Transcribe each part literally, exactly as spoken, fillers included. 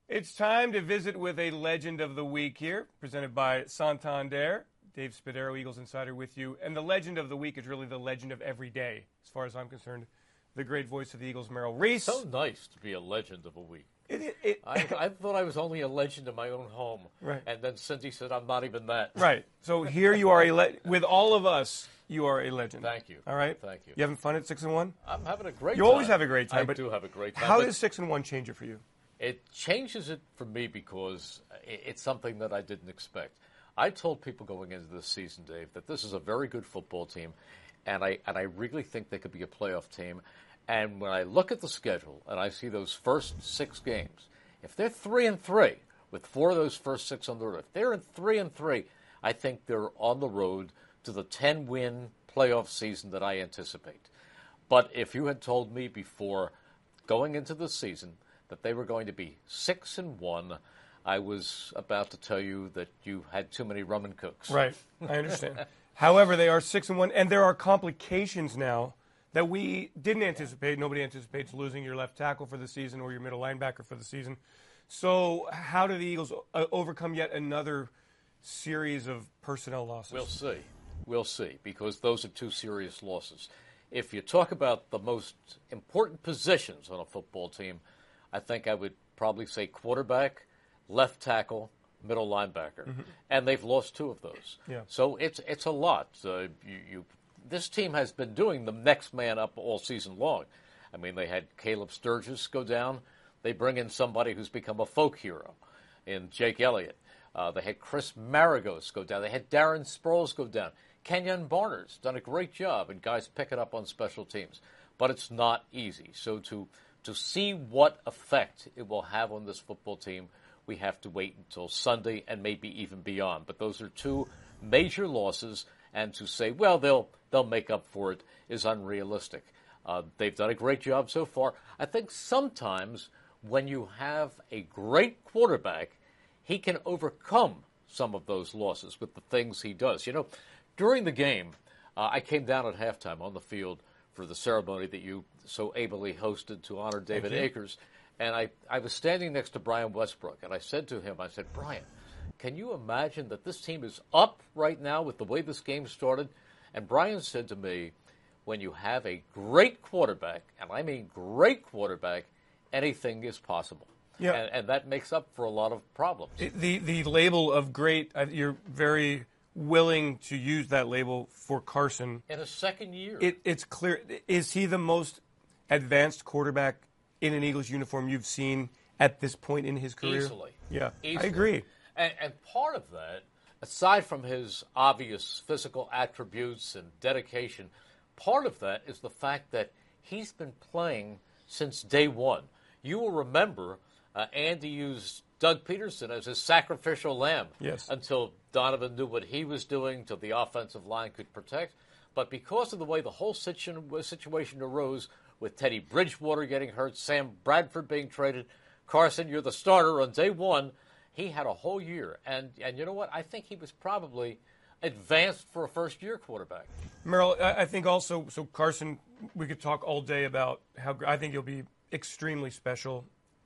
It's time to visit with a legend of the week here, presented by Santander. Dave Spadaro, Eagles Insider, with you. And the legend of the week is really the legend of every day, as far as I'm concerned. The great voice of the Eagles, Merrill Reese. So nice to be a legend of a week. It, it, it, I, I thought I was only a legend in my own home. Right. And then Cindy said, I'm not even that. Right. So here you are, a le- with all of us, you are a legend. Thank you. All right? Thank you. You having fun at six and one? I'm having a great you time. You always have a great time. I but do have a great time. How does six and one change it for you? It changes it for me because it's something that I didn't expect. I told people going into this season, Dave, that this is a very good football team, and I and I really think they could be a playoff team. And when I look at the schedule and I see those first six games, if they're three and three with four of those first six on the road, if they're in three and three, I think they're on the road to the ten-win playoff season that I anticipate. But if you had told me before going into the season that they were going to be six and one, I was about to tell you that you had too many rum and cokes. Right, I understand. However, they are six and one, and there are complications now that we didn't anticipate. Nobody anticipates losing your left tackle for the season or your middle linebacker for the season. So, how do the Eagles uh, overcome yet another series of personnel losses? We'll see. We'll see, because those are two serious losses. If you talk about the most important positions on a football team, I think I would probably say quarterback, left tackle, middle linebacker, mm-hmm. and they've lost two of those. Yeah. So it's it's a lot. Uh, you, you this team has been doing the next man up all season long. I mean, they had Caleb Sturgis go down. They bring in somebody who's become a folk hero in Jake Elliott. Uh, they had Chris Maragos go down. They had Darren Sproles go down. Kenyon Barner's done a great job, and guys pick it up on special teams. But it's not easy. So to to see what effect it will have on this football team, we have to wait until Sunday and maybe even beyond. But those are two major losses, and to say, well, they'll they'll make up for it is unrealistic. Uh, they've done a great job so far. I think sometimes when you have a great quarterback, he can overcome some of those losses with the things he does. You know, during the game, uh, I came down at halftime on the field for the ceremony that you so ably hosted to honor David Akers. And I, I was standing next to Brian Westbrook, and I said to him, I said, Brian, can you imagine that this team is up right now with the way this game started? And Brian said to me, when you have a great quarterback, and I mean great quarterback, anything is possible. Yeah. And, and that makes up for a lot of problems. It, the, the label of great, uh, you're very willing to use that label for Carson. In a second year. It, it's clear. Is he the most advanced quarterback in an Eagles uniform you've seen at this point in his career? Easily. Yeah, Easily. I agree. And, and part of that, aside from his obvious physical attributes and dedication, part of that is the fact that he's been playing since day one. You will remember uh, Andy used Doug Peterson as his sacrificial lamb yes. until Donovan knew what he was doing, till the offensive line could protect. But because of the way the whole situ- situation arose, with Teddy Bridgewater getting hurt, Sam Bradford being traded, Carson, you're the starter on day one, he had a whole year. And and you know what? I think he was probably advanced for a first-year quarterback. Merrill, I think also, so Carson, we could talk all day about how I think he'll be extremely special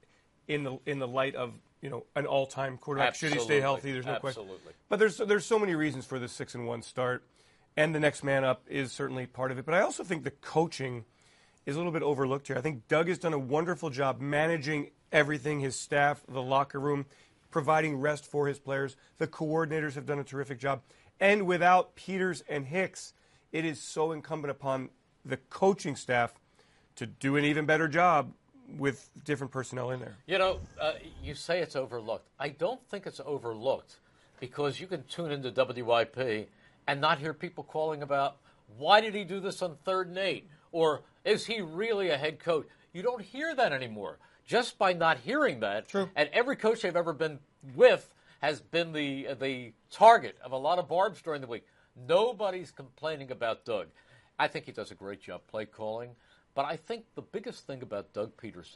in the in the light of, you know, an all-time quarterback. Absolutely. Should he stay healthy? There's no Absolutely. question. But there's there's so many reasons for the six and one start, and the next man up is certainly part of it. But I also think the coaching is a little bit overlooked here. I think Doug has done a wonderful job managing everything, his staff, the locker room, providing rest for his players. The coordinators have done a terrific job. And without Peters and Hicks, it is so incumbent upon the coaching staff to do an even better job with different personnel in there. You know, uh, you say it's overlooked. I don't think it's overlooked because you can tune into W I P and not hear people calling about, why did he do this on third and eight? Or is he really a head coach? You don't hear that anymore. Just by not hearing that, True. And every coach I've ever been with has been the the target of a lot of barbs during the week. Nobody's complaining about Doug. I think he does a great job play calling. But I think the biggest thing about Doug Peterson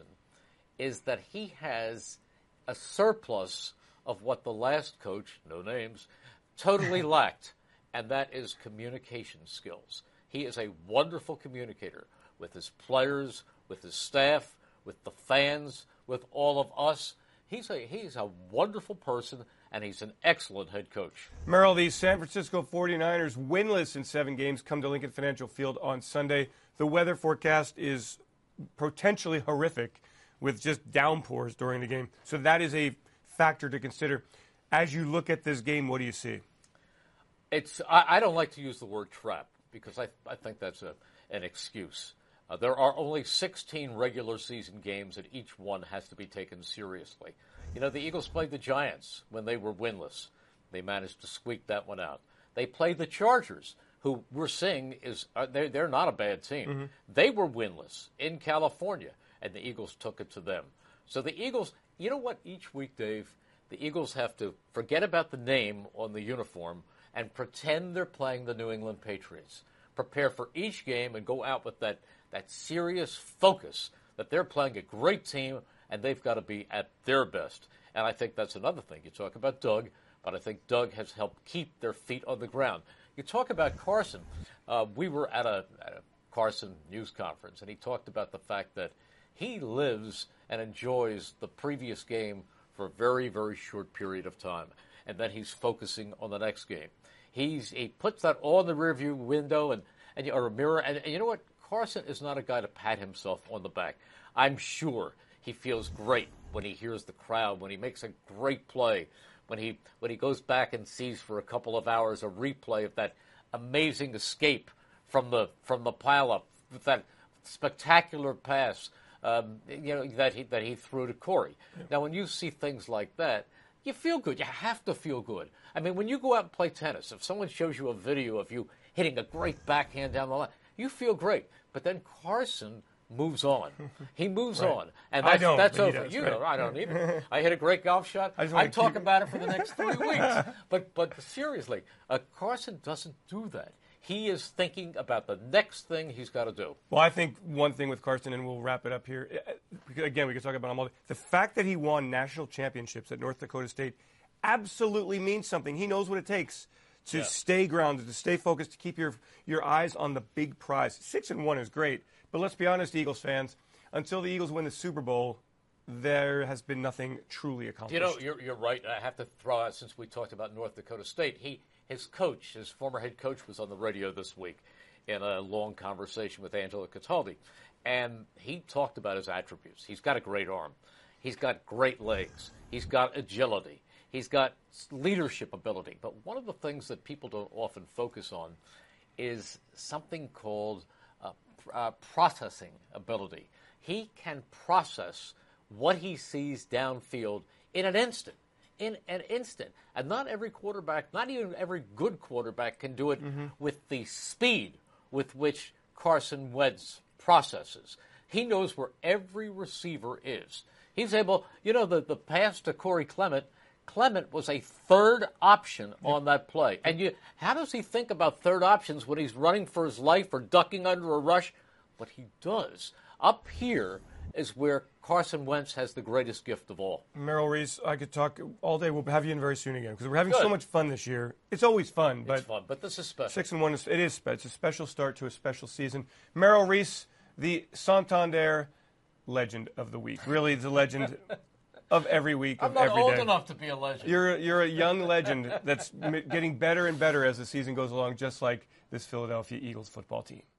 is that he has a surplus of what the last coach, no names, totally lacked, and that is communication skills. He is a wonderful communicator with his players, with his staff, with the fans, with all of us. He's a he's a wonderful person, and he's an excellent head coach. Merrill, the San Francisco forty-niners, winless in seven games, come to Lincoln Financial Field on Sunday. The weather forecast is potentially horrific with just downpours during the game. So that is a factor to consider. As you look at this game, what do you see? It's I, I don't like to use the word trap because I, I think that's a, an excuse. Uh, there are only sixteen regular season games, and each one has to be taken seriously. You know, the Eagles played the Giants when they were winless. They managed to squeak that one out. They played the Chargers, who we're seeing is uh, they're, they're not a bad team. Mm-hmm. They were winless in California, and the Eagles took it to them. So the Eagles, you know what, each week, Dave, the Eagles have to forget about the name on the uniform and pretend they're playing the New England Patriots. Prepare for each game and go out with that that serious focus that they're playing a great team and they've got to be at their best. And I think that's another thing. You talk about Doug, but I think Doug has helped keep their feet on the ground. You talk about Carson. Uh, we were at a, at a Carson news conference, and he talked about the fact that he lives and enjoys the previous game for a very, very short period of time, and then he's focusing on the next game. He's he puts that all in the rearview window and, and or a mirror, and, and you know what? Carson is not a guy to pat himself on the back. I'm sure he feels great when he hears the crowd, when he makes a great play, when he when he goes back and sees for a couple of hours a replay of that amazing escape from the from the pileup, with that spectacular pass, um, you know that he that he threw to Corey. Yeah. Now, when you see things like that, you feel good. You have to feel good. I mean, when you go out and play tennis, if someone shows you a video of you hitting a great backhand down the line, you feel great. But then Carson moves on. He moves right. on. And that's, I don't, that's but over. Does, you right? know, I don't either. I hit a great golf shot. I'd talk keep... about it for the next three weeks. But but seriously, uh, Carson doesn't do that. He is thinking about the next thing he's got to do. Well, I think one thing with Carson, and we'll wrap it up here. Again, we could talk about him all day. The fact that he won national championships at North Dakota State absolutely means something. He knows what it takes to yeah. stay grounded, to stay focused, to keep your your eyes on the big prize. Six and one is great, but let's be honest, Eagles fans. Until the Eagles win the Super Bowl, there has been nothing truly accomplished. You know, you're, you're right. I have to throw out, since we talked about North Dakota State, he his coach, his former head coach, was on the radio this week in a long conversation with Angelo Cataldi, and he talked about his attributes. He's got a great arm. He's got great legs. He's got agility. He's got leadership ability. But one of the things that people don't often focus on is something called uh, uh, processing ability. He can process what he sees downfield in an instant. In an instant. And not every quarterback, not even every good quarterback can do it mm-hmm. with the speed with which Carson Wentz processes. He knows where every receiver is. He's able, you know, the, the pass to Corey Clement, Clement was a third option on that play. And you, how does he think about third options when he's running for his life or ducking under a rush? But he does. Up here is where Carson Wentz has the greatest gift of all. Merrill Reese, I could talk all day. We'll have you in very soon again because we're having Good. so much fun this year. It's always fun, but it's fun. But this is special. Six and one is it is it's a special start to a special season. Merrill Reese, the Santander legend of the week. Really, the legend of every week of I'm not every old day. enough to be a legend. You're you're a young legend that's getting better and better as the season goes along, just like this Philadelphia Eagles football team.